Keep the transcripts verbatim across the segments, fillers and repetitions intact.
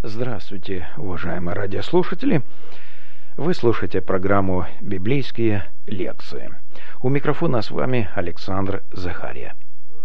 Здравствуйте, уважаемые радиослушатели! Вы слушаете программу «Библейские лекции». У микрофона с вами Александр Захария.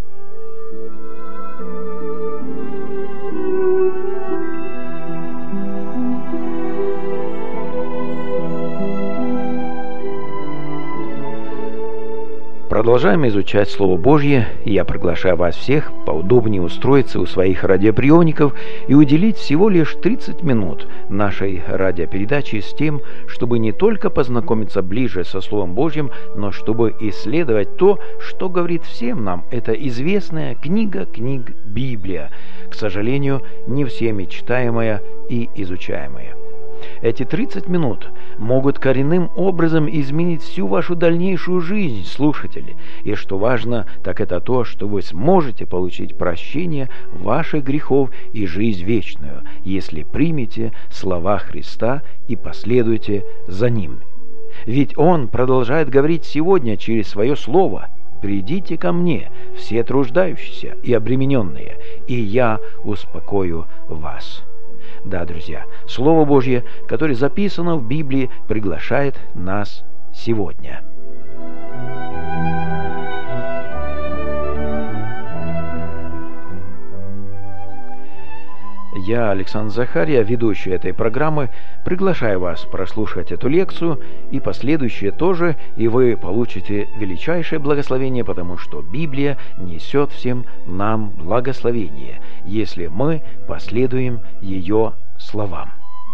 Продолжаем изучать Слово Божье, и я приглашаю вас всех поудобнее устроиться у своих радиоприемников и уделить всего лишь тридцать минут нашей радиопередачи с тем, чтобы не только познакомиться ближе со Словом Божьим, но чтобы исследовать то, что говорит всем нам эта известная книга книг Библия, к сожалению, не всеми читаемая и изучаемая. Эти тридцать минут могут коренным образом изменить всю вашу дальнейшую жизнь, слушатели. И что важно, так это то, что вы сможете получить прощение ваших грехов и жизнь вечную, если примете слова Христа и последуете за Ним. Ведь Он продолжает говорить сегодня через Свое Слово: «Придите ко мне, все труждающиеся и обремененные, и я успокою вас». Да, друзья, Слово Божье, которое записано в Библии, приглашает нас сегодня. Я, Александр Захария, ведущий этой программы, приглашаю вас прослушать эту лекцию и последующие тоже, и вы получите величайшее благословение, потому что Библия несет всем нам благословение, если мы последуем ее словам.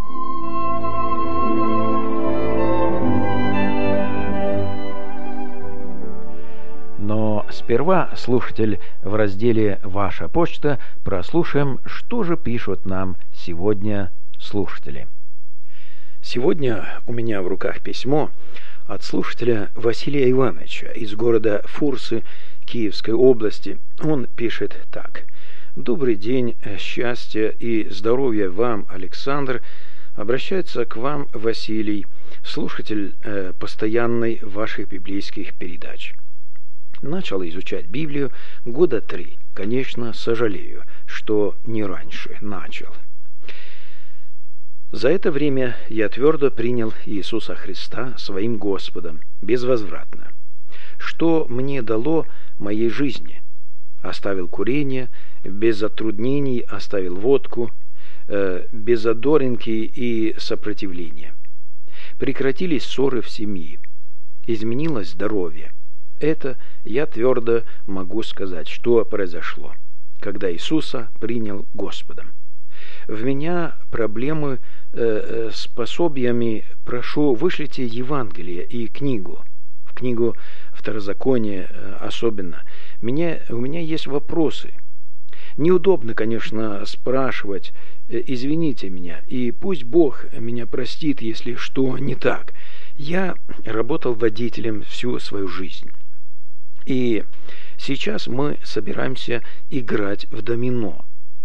Но сперва, слушатель, в разделе «Ваша почта» прослушаем, что же пишут нам сегодня слушатели. Сегодня у меня в руках письмо от слушателя Василия Ивановича из города Фурсы Киевской области. Он пишет так: «Добрый день, счастья и здоровья вам, Александр. Обращается к вам Василий, слушатель э, постоянный ваших библейских передач. Начал изучать Библию года три. Конечно, сожалею, что не раньше начал. За это время я твердо принял Иисуса Христа своим Господом, безвозвратно. Что мне дало моей жизни? Оставил курение, без затруднений оставил водку, э, без задоринки и сопротивления. Прекратились ссоры в семье. Изменилось здоровье. Это я твердо могу сказать, что произошло, когда Иисуса принял Господом. В меня проблемы э, с пособиями. Прошу, вышлите Евангелие и книгу. В книгу Второзакония э, особенно. Меня, у меня есть вопросы. Неудобно, конечно, спрашивать. Э, извините меня, и пусть Бог меня простит, если что не так. Я работал водителем всю свою жизнь. И сейчас мы собираемся играть в домино.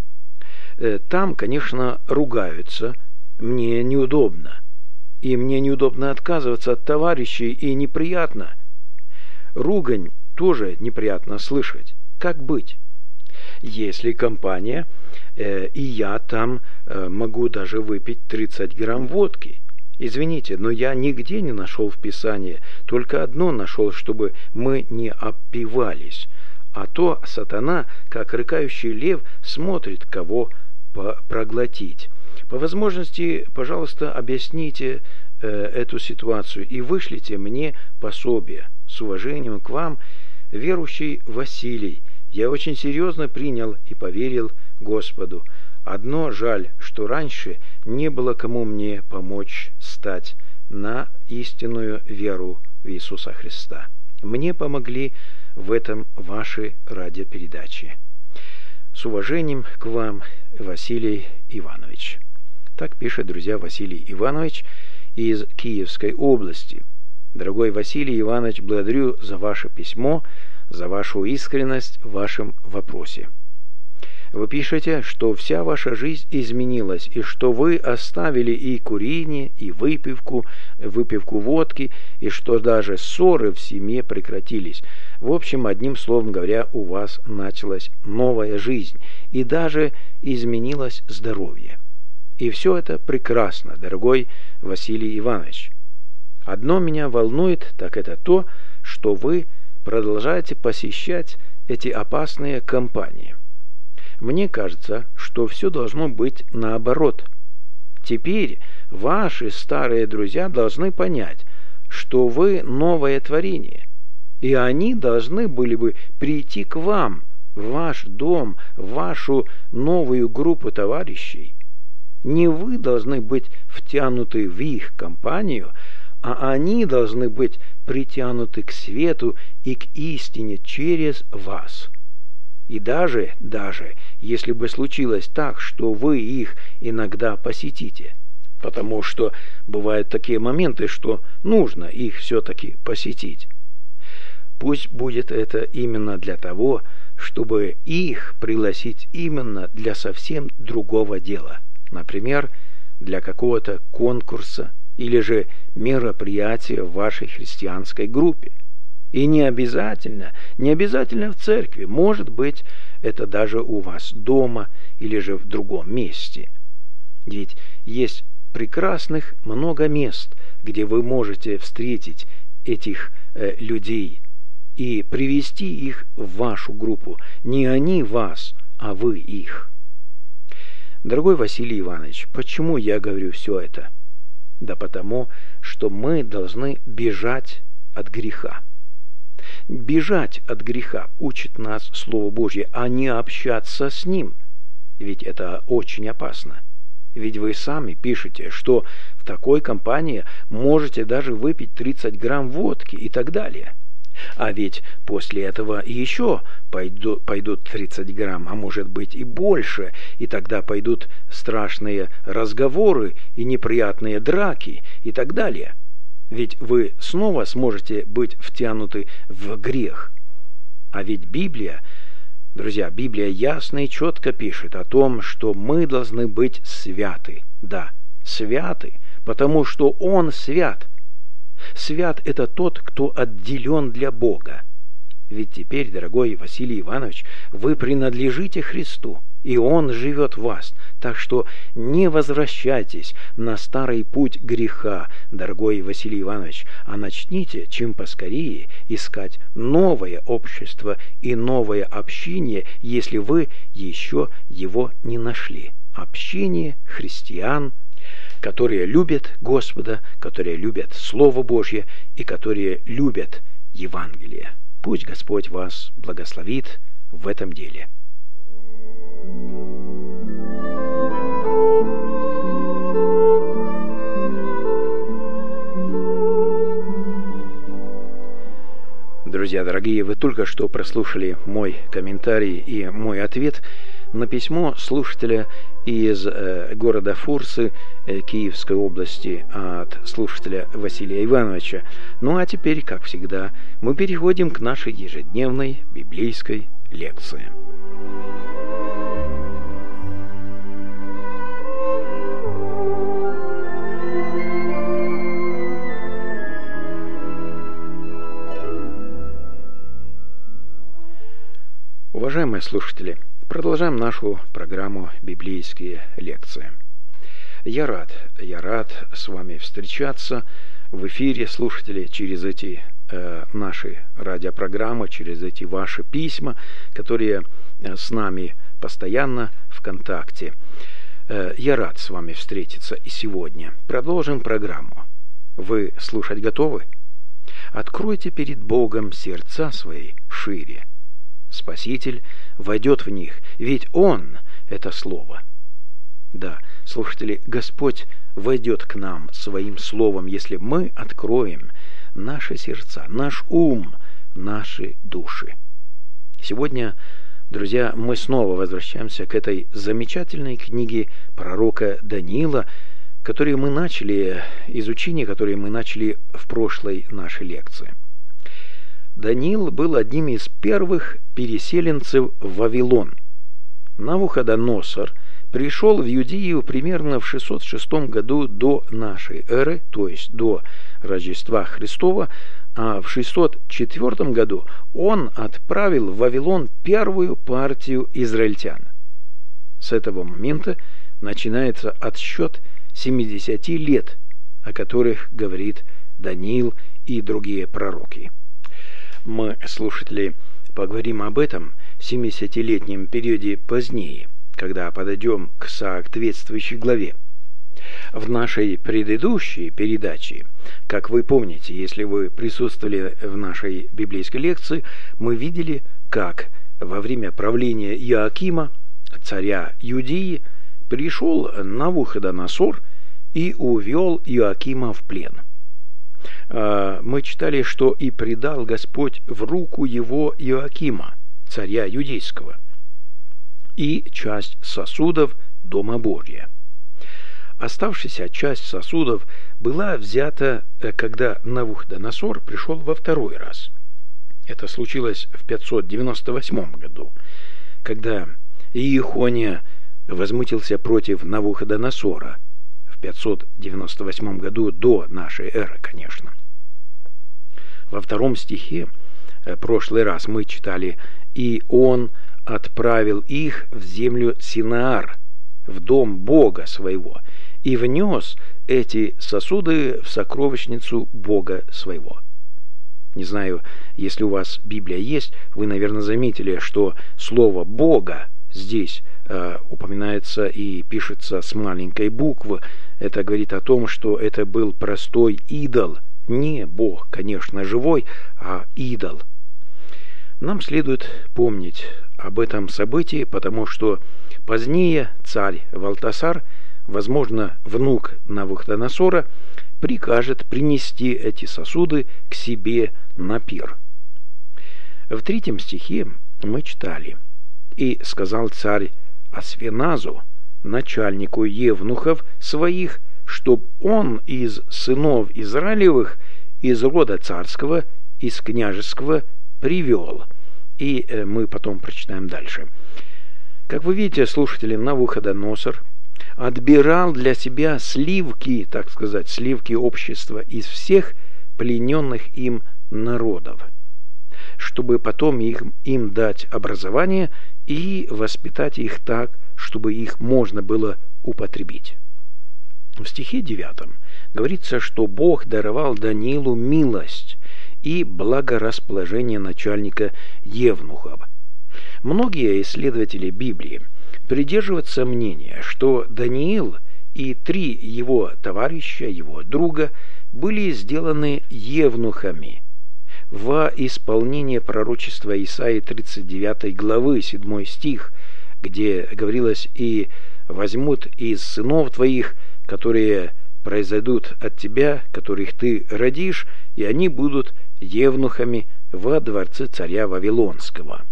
Там, конечно, ругаются, мне неудобно. И мне неудобно отказываться от товарищей, и неприятно. Ругань тоже неприятно слышать. Как быть? Если компания, э, и я там э, могу даже выпить тридцать грамм водки. Извините, но я нигде не нашел в Писании, только одно нашел, чтобы мы не опивались. А то сатана, как рыкающий лев, смотрит, кого проглотить. По возможности, пожалуйста, объясните э, эту ситуацию и вышлите мне пособие. С уважением к вам, верующий Василий. Я очень серьезно принял и поверил Господу. Одно жаль, что раньше не было кому мне помочь стать на истинную веру в Иисуса Христа. Мне помогли в этом ваши радиопередачи. С уважением к вам, Василий Иванович». Так пишет, друзья, Василий Иванович из Киевской области. Дорогой Василий Иванович, благодарю за ваше письмо, за вашу искренность в вашем вопросе. Вы пишете, что вся ваша жизнь изменилась, и что вы оставили и курение, и выпивку, выпивку водки, и что даже ссоры в семье прекратились. В общем, одним словом говоря, у вас началась новая жизнь, и даже изменилось здоровье. И все это прекрасно, дорогой Василий Иванович. Одно меня волнует, так это то, что вы продолжаете посещать эти опасные компании. Мне кажется, что все должно быть наоборот. Теперь ваши старые друзья должны понять, что вы новое творение, и они должны были бы прийти к вам, в ваш дом, в вашу новую группу товарищей. Не вы должны быть втянуты в их компанию, а они должны быть притянуты к свету и к истине через вас. И даже, даже, если бы случилось так, что вы их иногда посетите, потому что бывают такие моменты, что нужно их все-таки посетить, пусть будет это именно для того, чтобы их пригласить именно для совсем другого дела, например, для какого-то конкурса или же мероприятия в вашей христианской группе. И не обязательно, не обязательно в церкви, может быть, это даже у вас дома или же в другом месте. Ведь есть прекрасных много мест, где вы можете встретить этих э, людей и привести их в вашу группу. Не они вас, а вы их. Дорогой Василий Иванович, почему я говорю все это? Да потому, что мы должны бежать от греха. Бежать от греха учит нас Слово Божье, а не общаться с ним. Ведь это очень опасно. Ведь вы сами пишете, что в такой компании можете даже выпить тридцать грамм водки и так далее. А ведь после этого еще пойдут, пойдут тридцать грамм, а может быть и больше, и тогда пойдут страшные разговоры и неприятные драки и так далее. Ведь вы снова сможете быть втянуты в грех. А ведь Библия, друзья, Библия ясно и четко пишет о том, что мы должны быть святы. Да, святы, потому что Он свят. Свят – это тот, кто отделен для Бога. Ведь теперь, дорогой Василий Иванович, вы принадлежите Христу, и Он живет в вас. Так что не возвращайтесь на старый путь греха, дорогой Василий Иванович, а начните чем поскорее искать новое общество и новое общение, если вы еще его не нашли. Общение христиан, которые любят Господа, которые любят Слово Божье и которые любят Евангелие. Пусть Господь вас благословит в этом деле. Друзья дорогие, вы только что прослушали мой комментарий и мой ответ на письмо слушателя из э, города Фурсы э, Киевской области от слушателя Василия Ивановича. Ну а теперь, как всегда, мы переходим к нашей ежедневной библейской лекции. Уважаемые слушатели, продолжаем нашу программу «Библейские лекции». Я рад, я рад с вами встречаться в эфире, слушатели, через эти э, наши радиопрограммы, через эти ваши письма, которые э, с нами постоянно в контакте. Э, я рад с вами встретиться и сегодня. Продолжим программу. Вы слушать готовы? Откройте перед Богом сердца свои шире. Спаситель войдет в них, ведь Он – это Слово. Да, слушатели, Господь войдет к нам Своим Словом, если мы откроем наши сердца, наш ум, наши души. Сегодня, друзья, мы снова возвращаемся к этой замечательной книге пророка Даниила, которую мы начали, изучение которой мы начали в прошлой нашей лекции. Даниил был одним из первых переселенцев в Вавилон. Навуходоносор пришел в Иудею примерно в шестьсот шестом году до нашей эры, то есть до Рождества Христова, а в шестьсот четвёртом году он отправил в Вавилон первую партию израильтян. С этого момента начинается отсчет семидесяти лет, о которых говорит Даниил и другие пророки. Мы, слушатели, поговорим об этом семидесятилетнем периоде позднее, когда подойдем к соответствующей главе. В нашей предыдущей передаче, как вы помните, если вы присутствовали в нашей библейской лекции, мы видели, как во время правления Иоакима, царя Иудеи, пришел Навуходоносор и увел Иоакима в плен. Мы читали, что и предал Господь в руку его Иоакима, царя Иудейского, и часть сосудов Дома Божия. Оставшаяся часть сосудов была взята, когда Навуходоносор пришел во второй раз. Это случилось в пятьсот девяносто восьмом году, когда Иехония возмутился против Навуходоносора, в пятьсот девяносто восьмом году до нашей эры, конечно. Во втором стихе, прошлый раз мы читали, «И он отправил их в землю Синаар, в дом Бога своего, и внес эти сосуды в сокровищницу Бога своего». Не знаю, если у вас Библия есть, вы, наверное, заметили, что слово «Бога» здесь э, упоминается и пишется с маленькой буквы. Это говорит о том, что это был простой идол. Не Бог, конечно, живой, а идол. Нам следует помнить об этом событии, потому что позднее царь Валтасар, возможно, внук Навуходоносора, прикажет принести эти сосуды к себе на пир. В третьем стихе мы читали: «И сказал царь Асфеназу, начальнику евнухов своих, чтоб он из сынов Израилевых, из рода царского, из княжеского привел». И мы потом прочитаем дальше. Как вы видите, слушатели, Навуходоносор отбирал для себя сливки, так сказать, сливки общества из всех плененных им народов, чтобы потом их, им дать образование и воспитать их так, чтобы их можно было употребить. В стихе девятом говорится, что Бог даровал Даниилу милость и благорасположение начальника евнухов. Многие исследователи Библии придерживаются мнения, что Даниил и три его товарища, его друга, были сделаны евнухами во исполнение пророчества Исаии тридцать девятой главы, седьмой стих, где говорилось: «И возьмут из сынов твоих, которые произойдут от тебя, которых ты родишь, и они будут евнухами во дворце царя Вавилонского».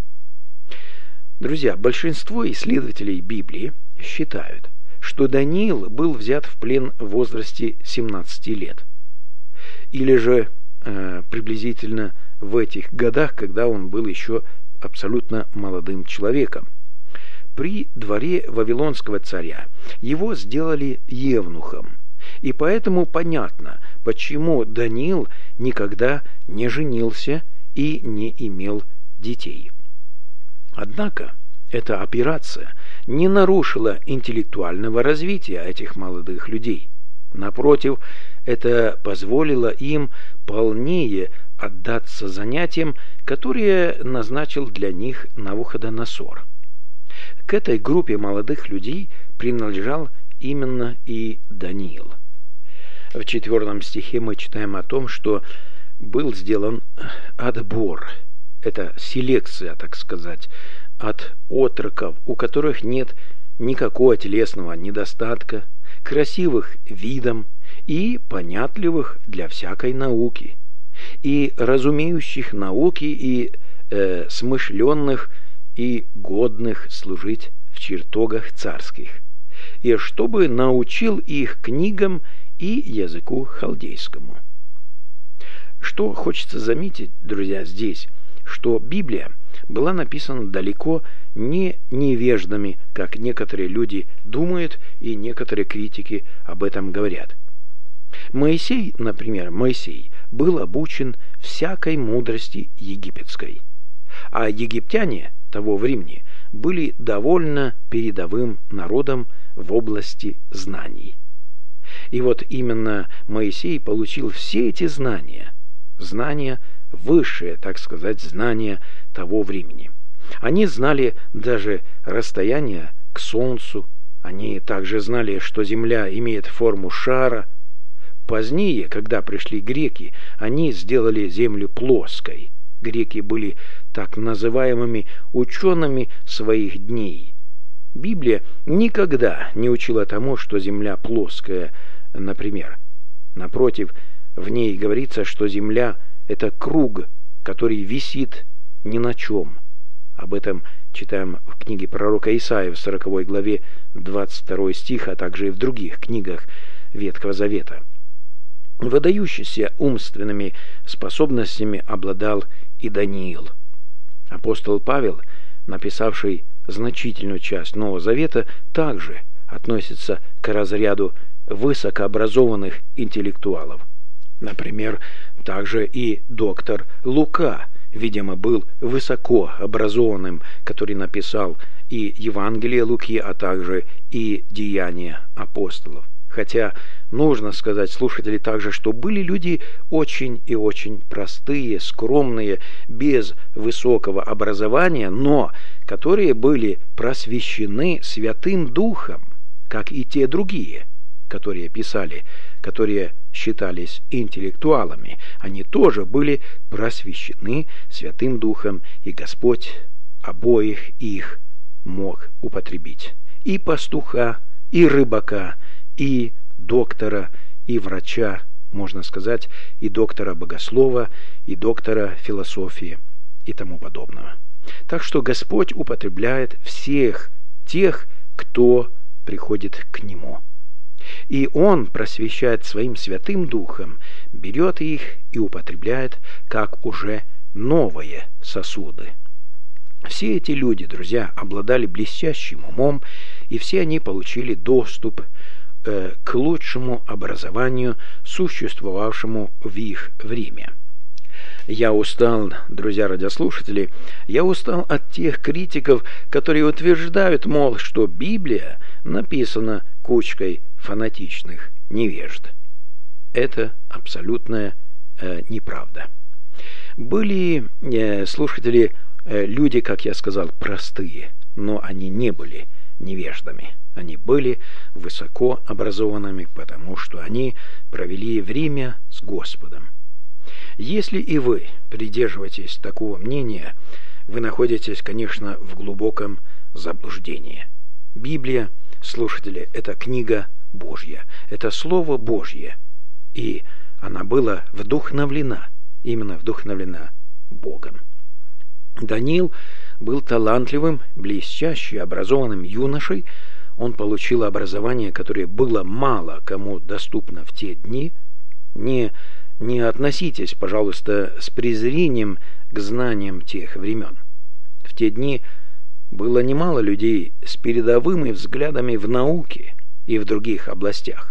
Друзья, большинство исследователей Библии считают, что Даниил был взят в плен в возрасте семнадцати лет, или же э, приблизительно в этих годах, когда он был еще абсолютно молодым человеком. При дворе Вавилонского царя его сделали евнухом, и поэтому понятно, почему Даниил никогда не женился и не имел детей. Однако эта операция не нарушила интеллектуального развития этих молодых людей. Напротив, это позволило им полнее отдаться занятиям, которые назначил для них Навуходоносор. К этой группе молодых людей принадлежал именно и Даниил. В четвертом стихе мы читаем о том, что был сделан отбор. Это селекция, так сказать, от отроков, у которых нет никакого телесного недостатка, красивых видом и понятливых для всякой науки, и разумеющих науки, и э, смышленных, и годных служить в чертогах царских, и чтобы научил их книгам и языку халдейскому. Что хочется заметить, друзья, здесь, что Библия была написана далеко не невеждами, как некоторые люди думают и некоторые критики об этом говорят. Моисей, например, Моисей был обучен всякой мудрости египетской, а египтяне того времени были довольно передовым народом в области знаний. И вот именно Моисей получил все эти знания, знания высшие, так сказать, знания того времени. Они знали даже расстояние к Солнцу, они также знали, что Земля имеет форму шара. Позднее, когда пришли греки, они сделали Землю плоской. Греки были так называемыми учеными своих дней. Библия никогда не учила тому, что Земля плоская, например. Напротив, в ней говорится, что Земля – это круг, который висит ни на чем. Об этом читаем в книге пророка Исаии в сороковой главе двадцать второй стих, а также и в других книгах Ветхого Завета. Выдающийся умственными способностями обладал и Даниил. Апостол Павел, написавший значительную часть Нового Завета, также относится к разряду высокообразованных интеллектуалов. Например, также и доктор Лука, видимо, был высокообразованным, который написал и Евангелие Луки, а также и Деяния апостолов. Хотя нужно сказать, слушатели, также, что были люди очень и очень простые, скромные, без высокого образования, но которые были просвещены Святым Духом, как и те другие, которые писали, которые считались интеллектуалами. Они тоже были просвещены Святым Духом, и Господь обоих их мог употребить. И пастуха, и рыбака, и доктора, и врача, можно сказать, и доктора богослова, и доктора философии и тому подобного. Так что Господь употребляет всех тех, кто приходит к Нему. И Он просвещает Своим Святым Духом, берет их и употребляет как уже новые сосуды. Все эти люди, друзья, обладали блестящим умом, и все они получили доступ э, к лучшему образованию, существовавшему в их время. Я устал, друзья радиослушатели, я устал от тех критиков, которые утверждают, мол, что Библия написана кучкой фанатичных невежд. Это абсолютная э, неправда. Были э, слушатели, э, люди, как я сказал, простые, но они не были невеждами. Они были высоко образованными, потому что они провели время с Господом. Если и вы придерживаетесь такого мнения, вы находитесь, конечно, в глубоком заблуждении. Библия, слушатели, это книга Божья, это Слово Божье, и она была вдохновлена, именно вдохновлена Богом. Даниил был талантливым, блестяще образованным юношей. Он получил образование, которое было мало кому доступно в те дни. Не, не относитесь, пожалуйста, с презрением к знаниям тех времен. В те дни было немало людей с передовыми взглядами в науке и в других областях.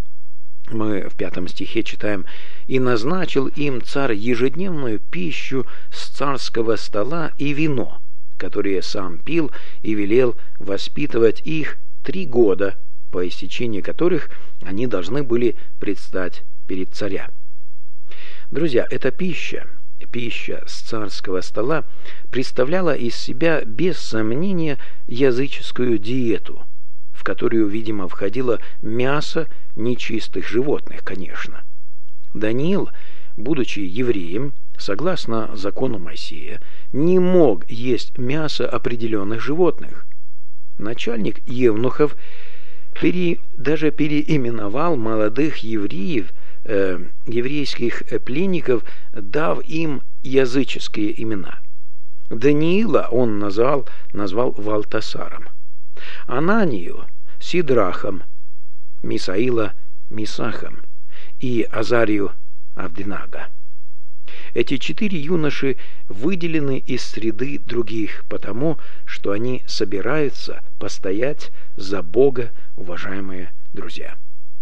Мы в пятом стихе читаем: «И назначил им царь ежедневную пищу с царского стола и вино, которое сам пил, и велел воспитывать их три года, по истечении которых они должны были предстать перед царя». Друзья, эта пища, пища с царского стола, представляла из себя без сомнения языческую диету, в которую, видимо, входило мясо нечистых животных, конечно. Даниил, будучи евреем, согласно закону Моисея, не мог есть мясо определенных животных. Начальник евнухов пере, даже переименовал молодых евреев, э, еврейских пленников, дав им языческие имена. Даниила он назвал, назвал Валтасаром, Ананию – Сидрахом, Мисаила – Мисахом и Азарию – Авдинага. Эти четыре юноши выделены из среды других, потому что они собираются постоять за Бога, уважаемые друзья.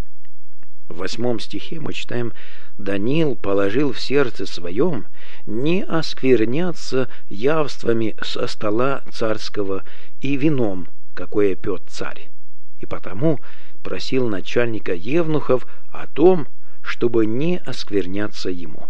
В восьмом стихе мы читаем: «Даниил положил в сердце своем не оскверняться явствами со стола царского и вином, какое пьет царь, и потому просил начальника евнухов о том, чтобы не оскверняться ему.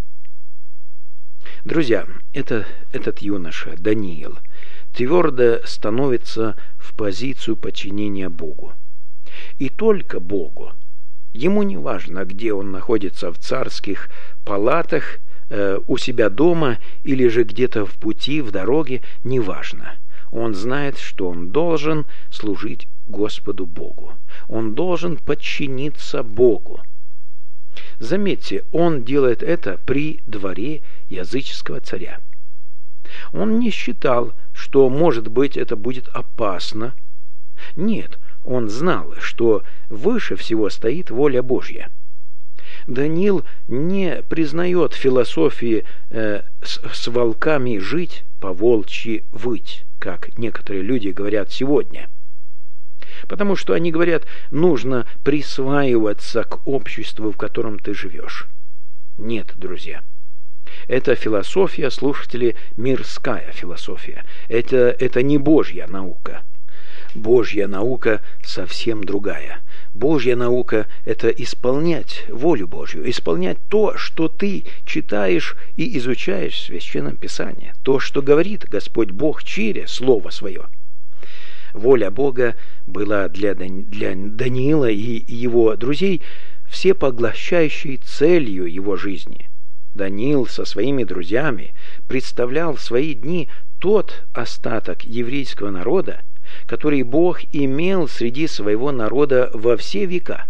Друзья, это, этот юноша, Даниил, твердо становится в позицию подчинения Богу. И только Богу. Ему не важно, где он находится, в царских палатах, э, у себя дома или же где-то в пути, в дороге, не важно. Он знает, что он должен служить Господу Богу. Он должен подчиниться Богу. Заметьте, он делает это при дворе языческого царя. Он не считал, что, может быть, это будет опасно. Нет, он знал, что выше всего стоит воля Божья. Даниил не признает философии э, с, с волками жить, по-волчьи выть, как некоторые люди говорят сегодня. Потому что они говорят, нужно присваиваться к обществу, в котором ты живешь. Нет, друзья. Это философия, слушатели, мирская философия. Это, это не Божья наука. Божья наука совсем другая. Божья наука – это исполнять волю Божью, исполнять то, что ты читаешь и изучаешь в Священном Писании, то, что говорит Господь Бог через Слово Свое. Воля Бога была для, для Даниила и его друзей всепоглощающей целью его жизни. Даниил со своими друзьями представлял в свои дни тот остаток еврейского народа, который Бог имел среди своего народа во все века.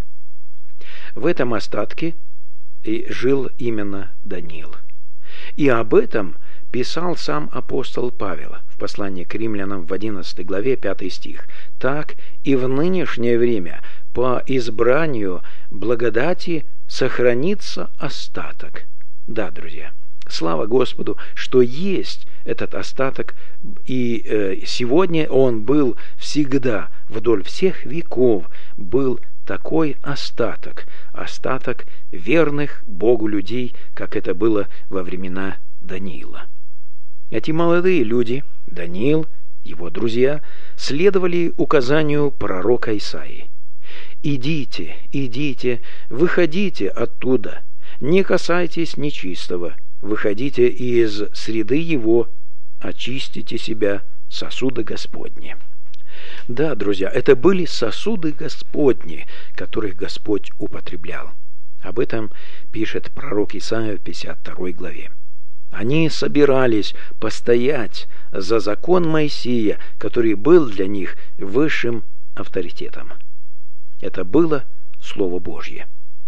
В этом остатке и жил именно Даниил. И об этом писал сам апостол Павел в послании к римлянам в одиннадцатой главе, пятый стих. «Так и в нынешнее время по избранию благодати сохранится остаток». Да, друзья, слава Господу, что есть этот остаток, и э, сегодня он был всегда, вдоль всех веков, был такой остаток, остаток верных Богу людей, как это было во времена Даниила. Эти молодые люди, Даниил, его друзья, следовали указанию пророка Исаии. «Идите, идите, выходите оттуда, не касайтесь нечистого, выходите из среды его, очистите себя, сосуды Господни». Да, друзья, это были сосуды Господни, которых Господь употреблял. Об этом пишет пророк Исаия в пятьдесят второй главе. Они собирались постоять за закон Моисея, который был для них высшим авторитетом. Это было Слово Божье.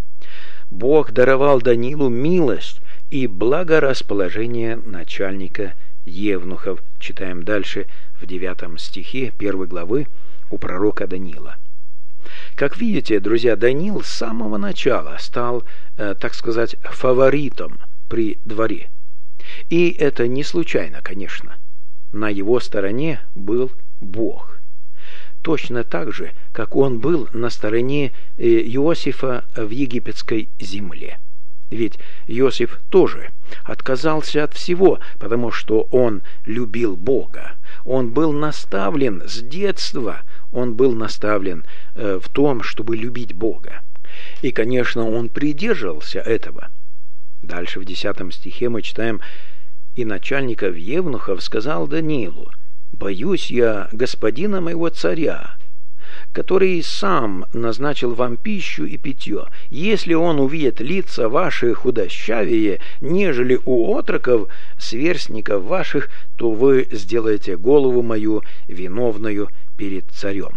Бог даровал Даниилу милость и благорасположение начальника евнухов. Читаем дальше в девятом стихе первой главы у пророка Даниила. Как видите, друзья, Даниил с самого начала стал, э, так сказать, фаворитом при дворе. И это не случайно, конечно. На его стороне был Бог. Точно так же, как он был на стороне Иосифа в египетской земле. Ведь Иосиф тоже отказался от всего, потому что он любил Бога. Он был наставлен с детства, он был наставлен э, в том, чтобы любить Бога. И, конечно, он придерживался этого. Дальше в десятом стихе мы читаем: «И начальников евнухов сказал Даниилу: боюсь я господина моего царя, который сам назначил вам пищу и питье. Если он увидит лица ваши худощавее, нежели у отроков, сверстников ваших, то вы сделаете голову мою виновною перед царем».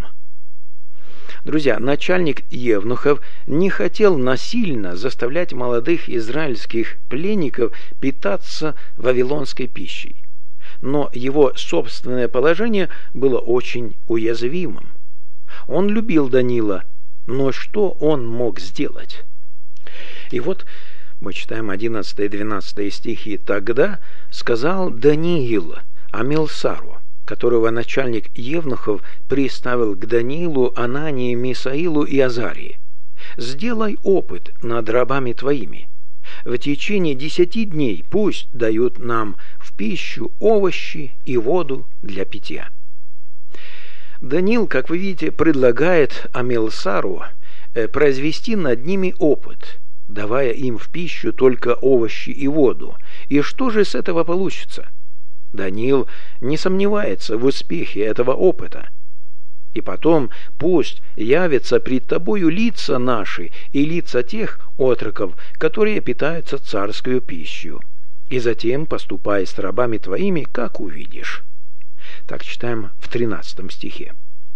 Друзья, начальник евнухов не хотел насильно заставлять молодых израильских пленников питаться вавилонской пищей. Но его собственное положение было очень уязвимым. Он любил Даниила, но что он мог сделать? И вот мы читаем одиннадцатый и двенадцатый стихи. «Тогда сказал Даниил Амилсару, которого начальник евнухов приставил к Даниилу, Анании, Мисаилу и Азарии: сделай опыт над рабами твоими. В течение десяти дней пусть дают нам в пищу овощи и воду для питья». Даниил, как вы видите, предлагает Амилсару произвести над ними опыт, давая им в пищу только овощи и воду. И что же с этого получится? Даниил не сомневается в успехе этого опыта. И потом пусть явятся пред тобою лица наши и лица тех отроков, которые питаются царскую пищу. И затем поступай с рабами твоими, как увидишь. Так читаем в тринадцатом стихе.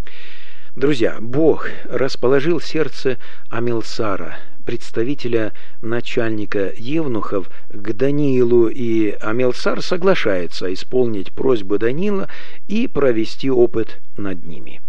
Друзья, Бог расположил сердце Амилсара, представителя начальника евнухов, к Даниилу, и Амилсар соглашается исполнить просьбу Даниила и провести опыт над ними.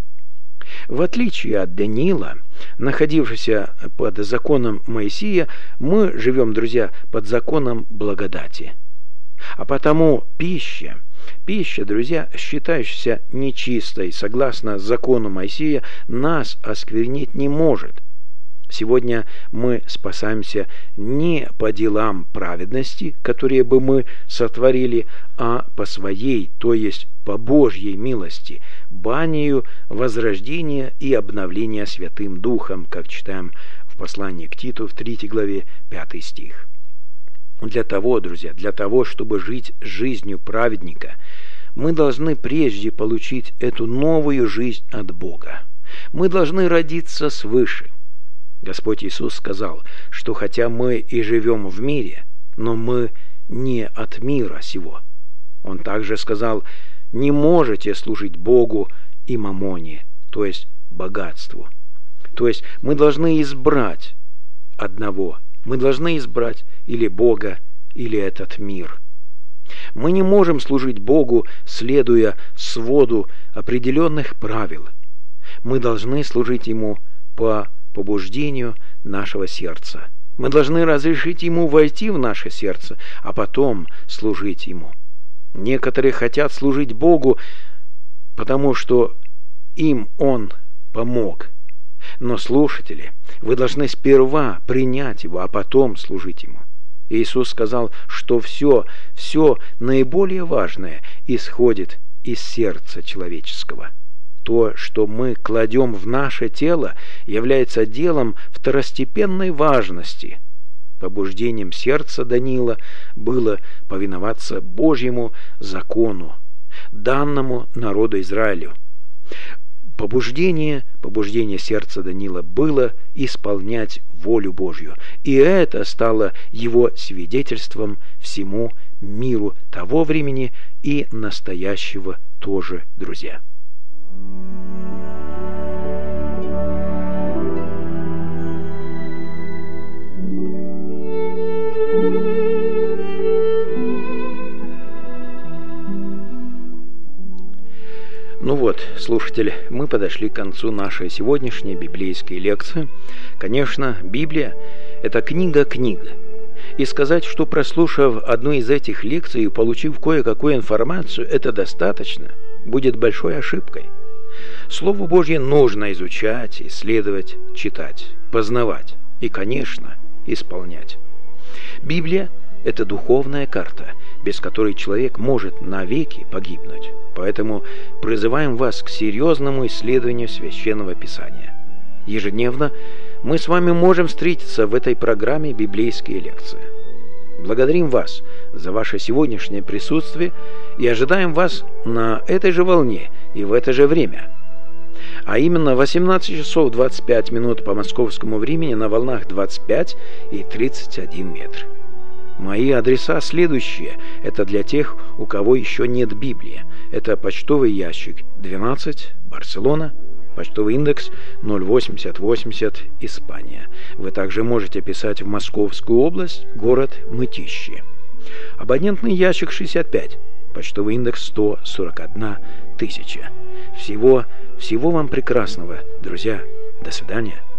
В отличие от Даниила, находившегося под законом Моисея, мы живем, друзья, под законом благодати. А потому пища, пища, друзья, считающаяся нечистой, согласно закону Моисея, нас осквернить не может. Сегодня мы спасаемся не по делам праведности, которые бы мы сотворили, а по своей, то есть по Божьей милости, банию возрождения и обновления Святым Духом, как читаем в послании к Титу в третьей главе, пятый стих. Для того, друзья, для того, чтобы жить жизнью праведника, мы должны прежде получить эту новую жизнь от Бога. Мы должны родиться свыше. Господь Иисус сказал, что хотя мы и живем в мире, но мы не от мира сего. Он также сказал, не можете служить Богу и мамоне, то есть богатству. То есть мы должны избрать одного. Мы должны избрать или Бога, или этот мир. Мы не можем служить Богу, следуя своду определенных правил. Мы должны служить Ему по побуждению нашего сердца. Мы должны разрешить Ему войти в наше сердце, а потом служить Ему. Некоторые хотят служить Богу, потому что им Он помог. Но, слушатели, вы должны сперва принять Его, а потом служить Ему. Иисус сказал, что все, все наиболее важное исходит из сердца человеческого. То, что мы кладем в наше тело, является делом второстепенной важности. Побуждением сердца Даниила было повиноваться Божьему закону, данному народу Израилю. Побуждение, побуждение сердца Даниила было исполнять волю Божью, и это стало его свидетельством всему миру того времени и настоящего тоже, друзья. Ну вот, слушатели, мы подошли к концу нашей сегодняшней библейской лекции. Конечно, Библия – это книга-книга. И сказать, что прослушав одну из этих лекций и получив кое-какую информацию, это достаточно, будет большой ошибкой. Слово Божье нужно изучать, исследовать, читать, познавать и, конечно, исполнять. Библия – это духовная карта, без которой человек может навеки погибнуть. Поэтому призываем вас к серьезному исследованию Священного Писания. Ежедневно мы с вами можем встретиться в этой программе «Библейские лекции». Благодарим вас за ваше сегодняшнее присутствие и ожидаем вас на этой же волне и в это же время. А именно восемнадцать часов двадцать пять минут по московскому времени на волнах двадцать пять и тридцать один метр. Мои адреса следующие. Это для тех, у кого еще нет Библии. Это почтовый ящик двенадцать, Барселона, почтовый индекс ноль восемьдесят восемьдесят, Испания. Вы также можете писать в Московскую область, город Мытищи. Абонентный ящик шестьдесят пять, почтовый индекс сто сорок одна тысяча. Всего, всего вам прекрасного, друзья. До свидания.